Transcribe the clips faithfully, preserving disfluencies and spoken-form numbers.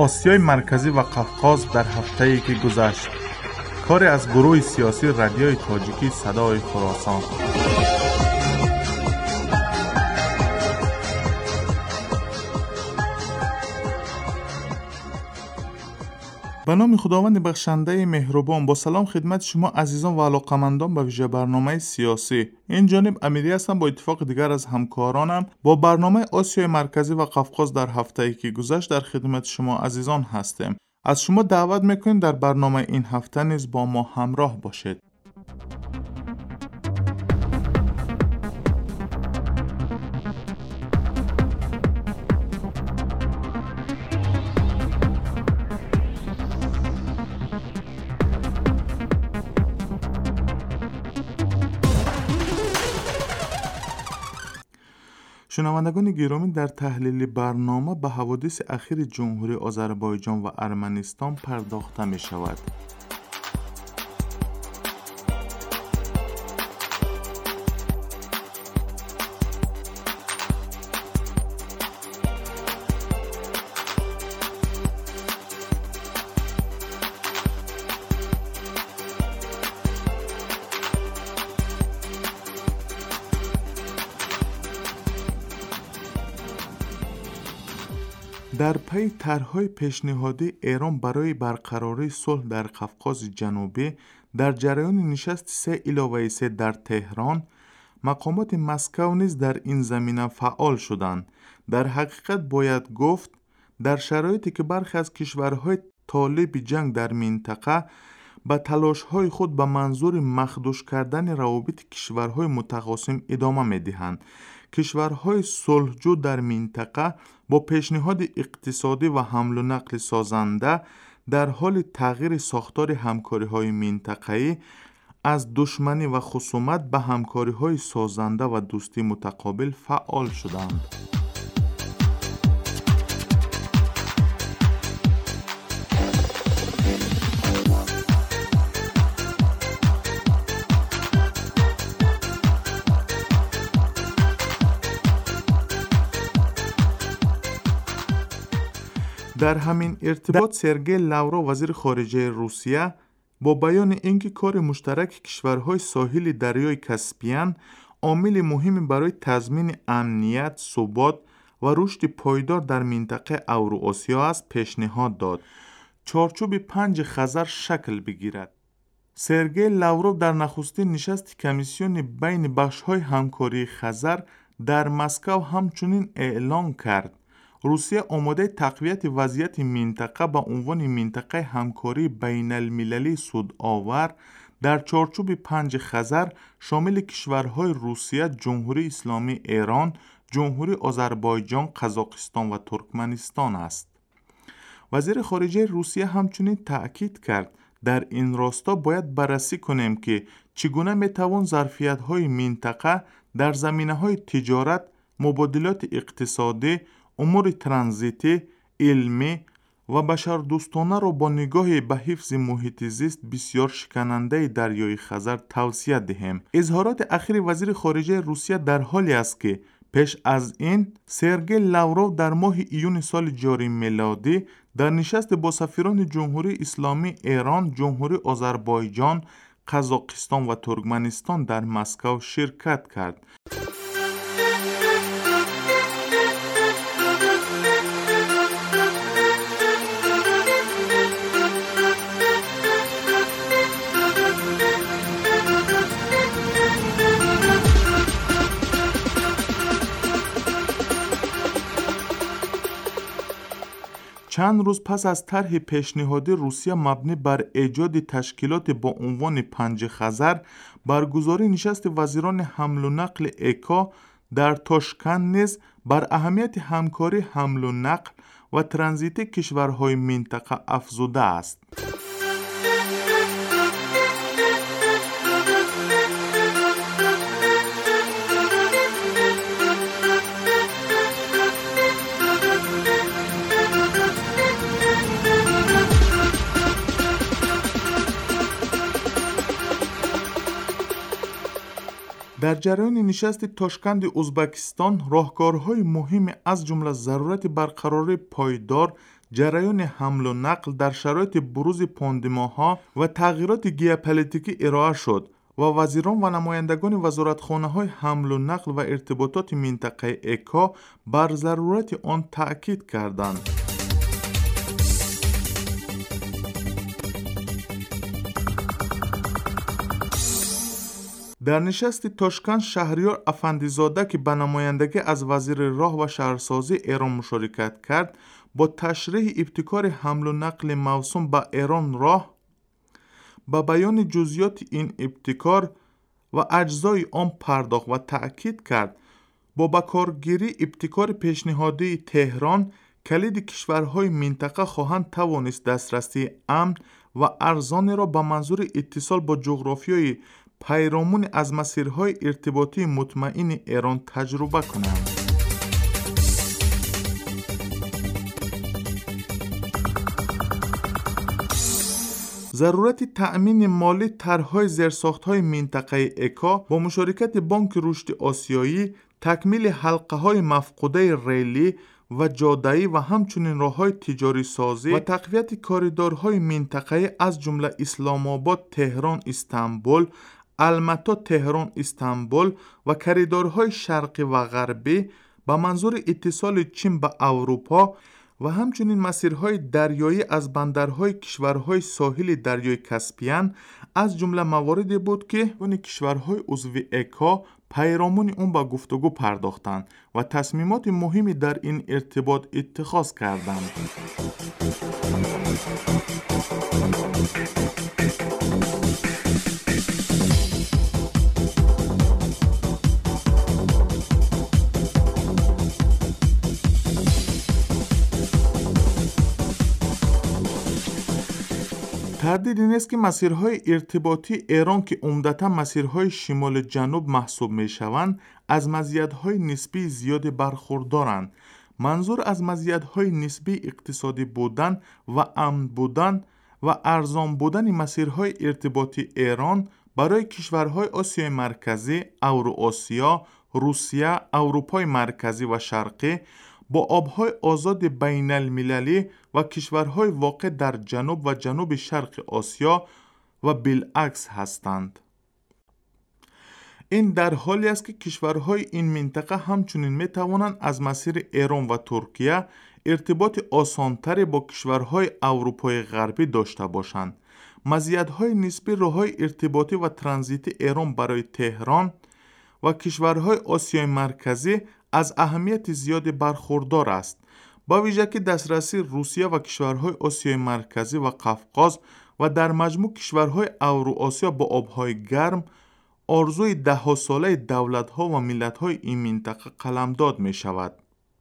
آسیای مرکزی و قفقاز در هفته‌ای که گذشت. کاری از گروه سیاسی رادیوی تاجیکی صدای خراسان. به نام خداوند بخشنده مهربان، با سلام خدمت شما عزیزان و علاقمندان به ویژه برنامه سیاسی. این جانب امیری هستم، با اتفاق دیگر از همکارانم با برنامه آسیای مرکزی و قفقاز در هفته‌ای که گذشت در خدمت شما عزیزان هستیم. از شما دعوت میکنیم در برنامه این هفته نیز با ما همراه باشید. شنوندگان گرامی، در تحلیل برنامه به حوادث اخیر جمهوری آذربایجان و ارمنستان پرداخته می شود. در پی طرح‌های پیشنهادی ایران برای برقراری صلح در قفقاز جنوبی، در جریان نشست سه علاوه سه در تهران، مقامات مسکو نیز در این زمینه فعال شدند. در حقیقت باید گفت در شرایطی که برخی از کشورهای طالب جنگ در منطقه به تلاش‌های خود به منظور مخدوش کردن روابط کشورهای متخاصم ادامه می‌دهند، کشورهای صلحجو در منطقه با پیشنهاد اقتصادی و حمل و نقل سازنده در حال تغییر ساختار همکاری‌های منطقه‌ای از دشمنی و خصومت به همکاری‌های سازنده و دوستی متقابل فعال شدند. در همین ارتباط سرگئی لاورو وزیر خارجه روسیه با بیان اینکه کار مشترک کشورهای ساحل دریای کاسپین عامل مهمی برای تضمین امنیت، ثبات و رشد پایدار در منطقه اوراسیا است پیشنهاد داد چارچوب پنج خزر شکل بگیرد. سرگئی لاورو در نخستین نشست کمیسیون بین بخش‌های همکاری خزر در مسکو همچنین اعلام کرد روسیه آماده تقویت وضعیت منطقه به عنوان منطقه همکاری بین المللی سودآور در چارچوب پنج خزر شامل کشورهای روسیه، جمهوری اسلامی ایران، جمهوری آذربایجان، قزاقستان و ترکمنستان است. وزیر خارجه روسیه همچنین تأکید کرد در این راستا باید بررسی کنیم که چگونه میتوان ظرفیت‌های منطقه در زمینه‌های تجارت، مبادلات اقتصادی، امور ترانزیتی، علمی و بشردوستانه را با نگاه به حفظ محیط زیست بسیار شکننده دریای خزر توسعه دهیم. اظهارات اخیر وزیر خارجه روسیه در حالی است که پیش از این سرگئی لاورو در ماه ایون سال جاری میلادی در نشست با سفیران جمهوری اسلامی ایران، جمهوری آذربایجان، قزاقستان و ترکمنستان در مسکو شرکت کرد. چند روز پس از طرح پیشنهادی روسیه مبنی بر ایجاد تشکیلات با عنوان پنج خزر، برگزاری نشست وزیران حمل و نقل ایکا در تاشکند نیز بر اهمیت همکاری حمل و نقل و ترانزیت کشورهای منطقه افزوده است. در جریان نشست تاشکند ازبکستان راهکارهای مهم از جمله ضرورت برقراری پایدار جریان حمل و نقل در شرایط بروز پاندماها و تغییرات ژئوپلیتیکی ارائه شد و وزیران و نمایندگان وزارتخانه‌های حمل و نقل و ارتباطات منطقه اکا بر ضرورت آن تأکید کردند. در نشست تاشکند شهریار افندیزاده که به نمایندگی از وزیر راه و شهرسازی ایران مشارکت کرد، با تشریح ابتکار حمل و نقل موسوم به ایران راه با بیان جزئیات این ابتکار و اجزای آن پرداخت و تأکید کرد با بکارگیری ابتکار پیشنهادی تهران کلید کشورهای منطقه خواهند توانست دسترسی امن و ارزان را به منظور اتصال با جغرافیای پیرامون از مسیرهای ارتباطی مطمئن ایران تجربه کنند. ضرورت تأمین مالی طرح‌های زیرساخت‌های منطقه اکا با مشارکت بانک رشد آسیایی، تکمیل حلقه‌های مفقوده ریلی و جاده‌ای و همچنین راه‌های تجاری سازی و تقویت کاریدورهای منطقه از جمله اسلام آباد، تهران، استانبول، المتا، تهران، استانبول و کاریدورهای شرقی و غربی به منظور اتصال چین به اروپا و همچنین مسیرهای دریایی از بندرهای کشورهای ساحل دریای کاسپیان از جمله مواردی بود که اون کشورهای عضو اکا پیرامون اون با گفتگو پرداختند و تصمیمات مهمی در این ارتباط اتخاذ کردند. تردید نیست که مسیرهای ارتباطی ایران که عمدتاً مسیرهای شمال جنوب محسوب می شوند از مزیت‌های نسبی زیادی برخوردارند. منظور از مزیت‌های نسبی اقتصادی بودن و امن بودن و ارزان بودن مسیرهای ارتباطی ایران برای کشورهای آسیای مرکزی، اوراسیا، روسیه، اروپای مرکزی و شرقی با آبهای آزاد بین المللی و کشورهای واقع در جنوب و جنوب شرق آسیا و بالعکس هستند. این در حالی است که کشورهای این منطقه همچنین می توانند از مسیر ایران و ترکیه ارتباط آسانتری با کشورهای اروپای غربی داشته باشند. مزیت‌های نسبی راه‌های ارتباطی و ترانزیتی ایران برای تهران و کشورهای آسیای مرکزی از اهمیت زیادی برخوردار است. با ویژه که دسترسی روسیه و کشورهای آسیای مرکزی و قفقاز و در مجموع کشورهای اوراسیا با آبهای گرم آرزوی ده ساله دولت‌ها و ملت‌های این منطقه قلمداد می شود.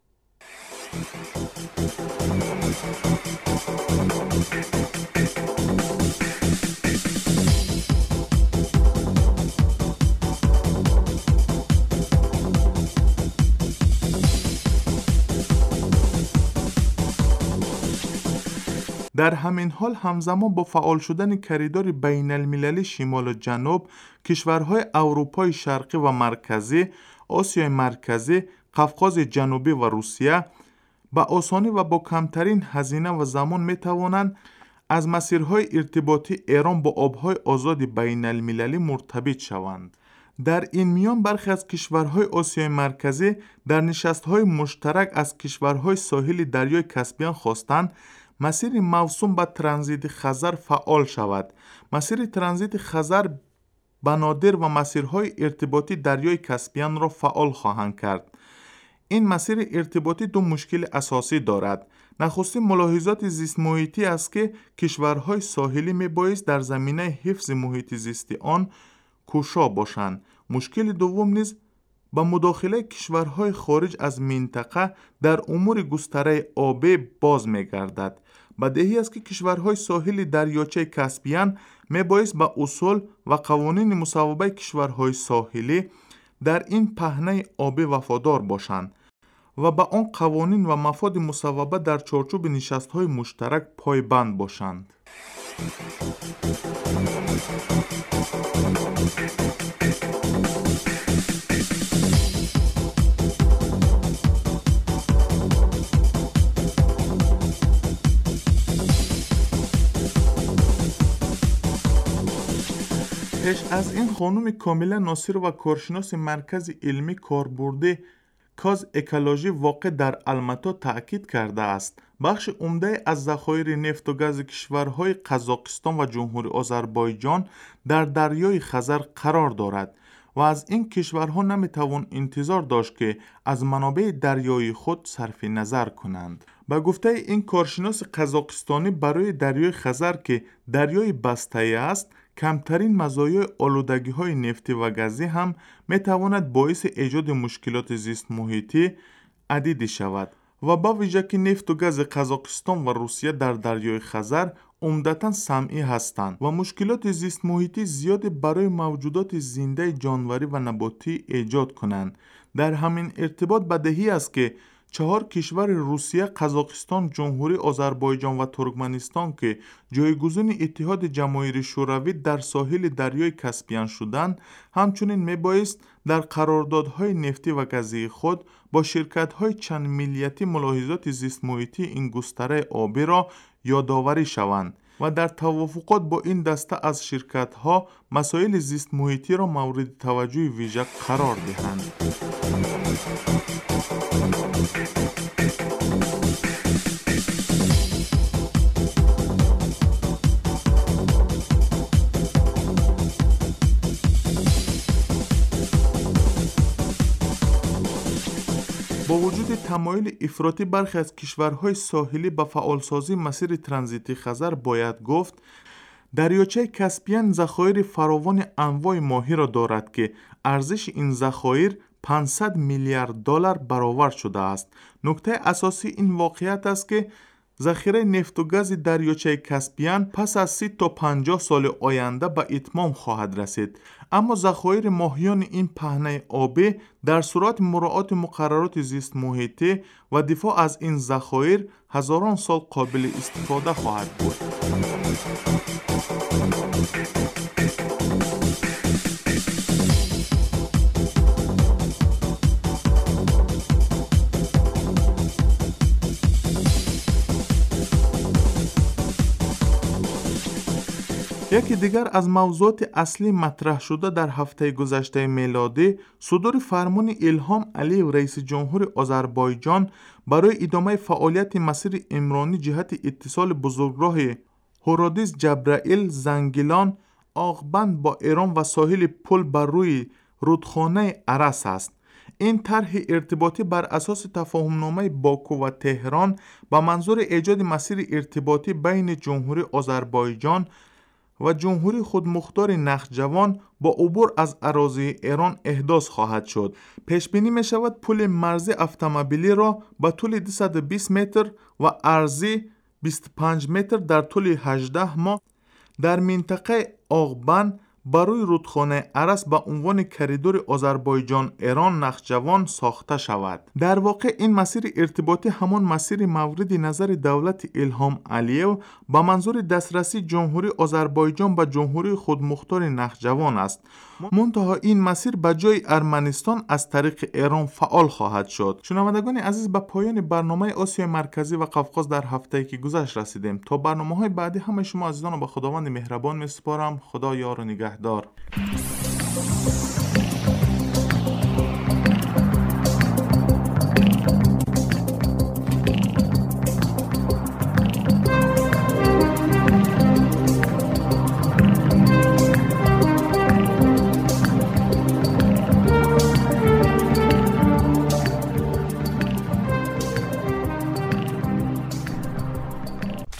در همین حال همزمان با فعال شدن کریدور بین المللی شمال و جنوب، کشورهای اروپای شرقی و مرکزی، آسیای مرکزی، قفقاز جنوبی و روسیه با آسانی و با کمترین هزینه و زمان می توانند از مسیرهای ارتباطی ایران با آبهای آزاد بین المللی مرتبط شوند. در این میان برخی از کشورهای آسیای مرکزی در نشست‌های مشترک از کشورهای ساحل دریای کاسپیان خواستند مسیر موسوم به ترانزیت خزر فعال شود. مسیر ترانزیت خزر بنادر و مسیرهای ارتباطی دریای کاسپیان را فعال خواهند کرد. این مسیر ارتباطی دو مشکل اساسی دارد. نخستین ملاحظات زیست محیطی است که کشورهای ساحلی میبایست در زمینه حفظ محیط زیستی آن کوشا باشند. مشکل دوم نیز با مداخله کشورهای خارج از منطقه در امور گستره آبی باز می‌گردد. بدیهی است که کشورهای ساحل دریاچه کاسپیان میبایست با اصول و قوانین مصوبه کشورهای ساحلی در این پهنه آبی وفادار باشند و با آن قوانین و مفاد مصوبه در چارچوب نشست‌های مشترک پایبند باشند. پیش از این خانم کامیلا ناصر و کارشناس مرکز علمی کاربرد کاز اکولوژی واقع در الماتا تأکید کرده است بخش عمده از ذخایر نفت و گاز کشورهای قزاقستان و جمهوری آذربایجان در دریای خزر قرار دارد و از این کشورها نمیتوان انتظار داشت که از منابع دریایی خود صرف نظر کنند. با گفته این کارشناس قزاقستانی برای دریای خزر که دریای بسته است کمترین مزایای آلودگی های نفتی و گازی هم میتواند باعث ایجاد مشکلات زیست محیطی عدیدی شود و با ویژه که نفت و گاز قزاقستان و روسیه در دریای خزر عمدتاً سمی هستند و مشکلات زیست محیطی زیاد برای موجودات زنده جانوری و نباتی ایجاد کنند. در همین ارتباط بدیهی است که چهار کشور روسیه، قزاقستان، جمهوری آذربایجان و ترکمنستان که جایگزین اتحاد جماهیر شوروی در ساحل دریای کاسپیان شدند، همچنین میبایست در قراردادهای نفتی و گازی خود با شرکت‌های چند ملیتی ملاحظات زیست محیطی این گستره آبی را یادآوری شوند و در توافقات با این دسته از شرکت‌ها مسائل زیست محیطی را مورد توجه ویژه قرار دهند. با وجود تمایل افراطی برخی از کشورهای ساحلی به فعالسازی مسیر ترانزیتی خزر باید گفت دریاچه کاسپیان ذخایر فراوان انواع ماهی را دارد که ارزش این ذخایر پانصد میلیارد دلار برآورد شده است. نکته اساسی این واقعیت است که ذخیره نفت و گاز دریاچه کاسپیان پس از سی تا پنجاه سال آینده به اتمام خواهد رسید، اما ذخایر ماهیان این پهنه آبی در صورت مراعات مقررات زیست محیطی و دفاع از این ذخایر هزاران سال قابل استفاده خواهد بود. یکی دیگر از موضوعات اصلی مطرح شده در هفته گذشته میلادی صدور فرمان ایلهام علیو رئیس جمهور آذربایجان برای ادامه فعالیت مسیر عمرانی جهت اتصال بزرگراه هورادیز جبرائیل زنگیلان آغبند با ایران و ساحل پل بر روی رودخانه ارس است. این طرح ارتباطی بر اساس تفاهمنامه باکو و تهران با منظور ایجاد مسیر ارتباطی بین جمهوری آذربایجان و جمهوری خودمختار نخجوان با عبور از اراضی ایران احداث خواهد شد. پیش بینی می شود پل مرزی اتومبیلی را با طول دویست و بیست متر و عرضی بیست و پنج متر در طول هجده ماه در منطقه آغبند برای رودخانه ارس با عنوان کریدور آذربایجان ایران نخجوان ساخته شود. در واقع این مسیر ارتباطی همان مسیر مورد نظر دولت ایلهام علیو با منظور دسترسی جمهوری آذربایجان به جمهوری خودمختار نخجوان است. منتها این مسیر به جای ارمنستان از طریق ایران فعال خواهد شد. شنوندگان عزیز، به پایان برنامه آسیا مرکزی و قفقاز در هفته‌ای که گذشت رسیدیم. تا برنامه‌های بعدی همه شما عزیزان را به خداوند مهربان می‌سپارم. خدا یار و نگهدار.